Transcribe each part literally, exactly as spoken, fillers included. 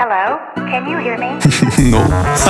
Hello, can you hear me? No.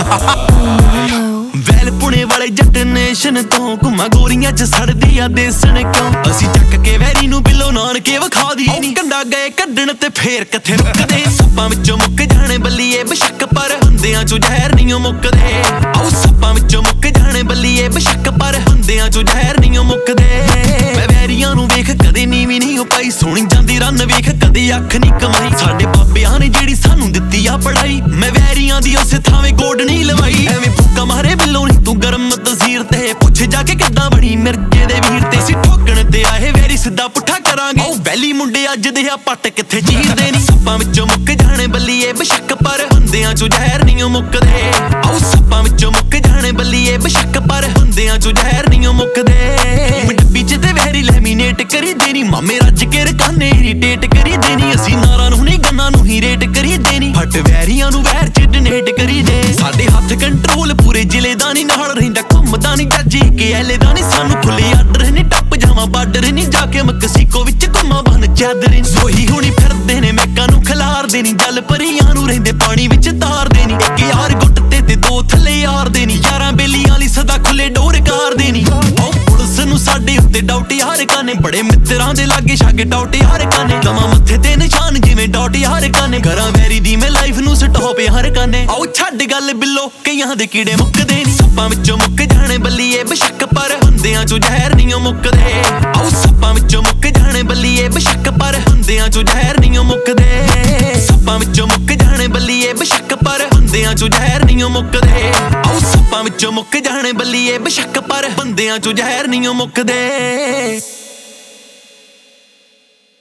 Well Pune ਵਾਲੇ Jatt nation ਤੋਂ ਘੁੰਮਾ ਗੋਰੀਆਂ ਚ ਸੜਦੀ ਆ ਦੇਸਣ ਕਿਉਂ ਅਸੀਂ ਚੱਕ ਕੇ ਵੈਰੀ ਨੂੰ ਬਿੱਲੋ ਨਾਨਕੇ ਵਿਖਾ ਦੀਏ ਨੀ ਕੰਡਾ ਗਏ ਕੱਢਣ ਤੇ ਫੇਰ ਕਿੱਥੇ ਰੁਕਦੇ ਸੱਪਾਂ ਵਿੱਚੋਂ ਮੁੱਕ ਜਾਣੇ ਬੱਲੀਏ ਬਸ਼ੱਕ ਪਰ ਹੁੰਦਿਆਂ ਚੋਂ ਜ਼ਹਿਰ ਨਹੀਂ ਮੁੱਕਦੇ ਆਓ ਸੱਪਾਂ ਵਿੱਚੋਂ ਮੁੱਕ ਜਾਣੇ ਬੱਲੀਏ ਬਸ਼ੱਕ ਪਰ ਹੁੰਦਿਆਂ ਚੋਂ ਜ਼ਹਿਰ ਨਹੀਂ ਮੁੱਕਦੇ ਮੈਂ ਵੈਰੀਆਂ ਨੂੰ ਵੇਖ ਕਦੇ ਨੀਵੀਂ ਨਹੀਂ ਉਹ ਪਾਈ ਸੋਹਣੀ ਜਾਂਦੀ ਰੰਨ ਵੇਖ ਕਦੇ ਅੱਖ ਨਹੀਂ ਕਮਾਈ ਸਾਡੇ ਬਾਬਿਆਂ ਨੇ ਜਿਹੜੀ ਸਾਨੂੰ ਦਿੱਤੀ ਆ ਪੜਾਈ ਮੈਂ ਵੈਰੀਆਂ ਦੀ ਉਸੇ ਥਾਵੇਂ ਗੋਡ ਨਹੀਂ ਲਵਾਈ ਐਵੇਂ ਭੁੱਕਾ ਮਾਰੇ ਬਿੱਲੋ ਨੀ ਤੂੰ ਗਰਮ ਤਸੀਰ ਤੇ ਪੁੱਛ ਜਾ ਕੇ ਕਿੱਦਾਂ ਬਣੀ ਮਿਰਜੇ ਦੇ ਵੀਰ ਤੇ ਸੀ ਠੋਕਣ ਤੇ ਆਏ ਵੈਰੀ ਸਿੱਧਾ ਪੁੱਠਾ ਕਰਾਂਗੇ ਉਹ ਵੈਲੀ ਮੁੰਡੇ ਅੱਜ ਦੇ ਆ ਪੱਟ ਕਿੱਥੇ ਚੀਰਦੇ ਨੀ ਸੱਪਾਂ ਵਿੱਚੋਂ ਮੁੱਕ ਜਾਣੇ ਬੱਲੀਏ ਬਸ਼ੱਕ ਪਰ ਹੁੰਦਿਆਂ ਚੋਂ ਜ਼ਹਿਰ ਨਹੀਂ ਮੁੱਕਦੇ ਆਓ ਸੱਪਾਂ ਵਿੱਚੋਂ ਮੁੱਕ ਜਾਣੇ ਬੱਲੀਏ ਬਸ਼ੱਕ ਪਰ ਹੁੰਦਿਆਂ ਚੋਂ ਜ਼ਹਿਰ ਨਹੀਂ ਮੁੱਕਦੇ ਡੱਬੀ ਚ ਤੇ ਵੈਰੀ ਲੈਮੀਨੇਟ ਕਰੀ ਦੇਣੀ ਮਾਮੇ ਰੱਜ ਕੇ ਰਕਾਨੇ ਇਰੀਟੇਟ ਕਰੀ ਦੇਣੀ ਅਸੀਂ ਨਾਰਾਂ ਨੂੰ ਨਹੀਂ ਗੰਨਾਂ ਨੂੰ ਹੀ ਰੇਟ ਕਰੀ ਦੇਣੀ ਹੱਟ ਵੈਰੀਆਂ ਨੂੰ ਵੈਰ ਚ ਡੋਨੇਟ ਕਰੀ ਦੇ ਸਾਡੇ ਹੱਥ ਕੰਟਰੋਲ ਪੂਰੇ ਜ਼ਿਲ੍ਹੇ ਦਾ ਨਹੀਂ ਨਾਲ ਰਹਿੰਦਾ ਘੁੰਮਦਾ ਨਹੀਂ ਜੱਜੀ ਕੇ ਐਲੇ ਦਾ ਨਹੀਂ ਸਾਨੂੰ ਖੁੱਲੇ ਆਰਡਰ ਨਹੀਂ ਟੱਪ ਜਾਵਾਂ ਬਾਰਡਰ ਨਹੀਂ ਜਾ ਕੇ ਮਕਸੀਕੋ ਵਿੱਚ ਘੁੰਮਾਂ ਬਨ ਚਾਦਰੇ ਸੋਹੀ ਹੁਣੀ ਫਿਰਦੇ ਨੇ ਮੈਕਾਂ ਨੂੰ ਖਿਲਾਰਦੇ ਨਹੀਂ ਜਲ ਪਰੀਆਂ ਨੂੰ ਰਹਿੰਦੇ ਪਾਣੀ ਵਿੱਚ ਤਾਰਦੇ ਨਹੀਂ ਇੱਕ ਯਾਰ ਗੁੱਟ ਤੇ ਤੇ ਦੋ ਥੱਲੇ ਯਾਰਦੇ ਨਹੀਂ ਯਾਰਾਂ ਬੇਲੀਆਂ ਲਈ ਸਦਾ ਖੁੱਲੇ ਡੋਰ ਕਰਦੇ ਨਹੀਂ ਉਹ ਪੁਲਿਸ ਨੂੰ ਸਾਡੇ ਉੱਤੇ ਡਾਊਟ ਯਾਰ ਕਾਨੇ ਬੜੇ ਮਿੱਤਰਾਂ ਦੇ ਲਾਗੇ ਛਾਗੇ ਡਾਊਟ ਯਾਰ ਕਾਨੇ ਦਮਾ ਮੱਥੇ ਤੇ ਨਿਸ਼ਾਨ ਜਿਵੇਂ ਡਾਊਟ ਯਾਰ ਕਾਨੇ ਘਰਾਂ ਵੈਰੀ ਦੀ ਮੈਂ ਲਾਈਫ ਨੂੰ ਸਟਾਪ ਯਾਰ ਕਾਨੇ ਆਓ ਛੱਡ ਗੱਲ ਬਿੱਲੋ ਕਈਆਂ ਦੇ ਕੀੜੇ ਮੁੱਕਦੇ ਨਹੀਂ ਸੱਪਾਂ ਵਿੱਚੋਂ ਮੁੱਕ ਜਾਣੇ ਬੱਲੀਏ ਬਸ਼ੱਕ ਪਰ ਹੁੰਦਿਆਂ ਚੋਂ ਜ਼ਹਿਰ ਨਹੀਂ ਮੁੱਕਦੇ ਆਓ ਸੱਪਾਂ ਵਿੱਚੋਂ ਮੁੱਕ ਜਾਣੇ ਬੱਲੀਏ ਬਸ਼ੱਕ ਪਰ ਹੁੰਦਿਆਂ ਚੋਂ ਜ਼ਹਿਰ ਨਹੀਂ ਮੁੱਕਦੇ ਸੱਪਾਂ ਵਿੱਚੋਂ ਮੁੱਕ ਜਾਣੇ ਬੱਲੀਏ ਬਸ਼ੱਕ ਪਰ ਹੁੰਦਿਆਂ ਚੋਂ ਜ਼ਹਿਰ ਨਹੀਂ ਮੁੱਕਦੇ ਆਓ ਸੱਪਾਂ ਵਿੱਚੋਂ ਮੁੱਕ ਜਾਣੇ ਬੱਲੀਏ ਬਸ਼ੱਕ ਪਰ ਹੁੰਦਿਆਂ ਚੋਂ ਜ਼ਹਿਰ ਨਹੀਂ ਮੁੱਕਦੇ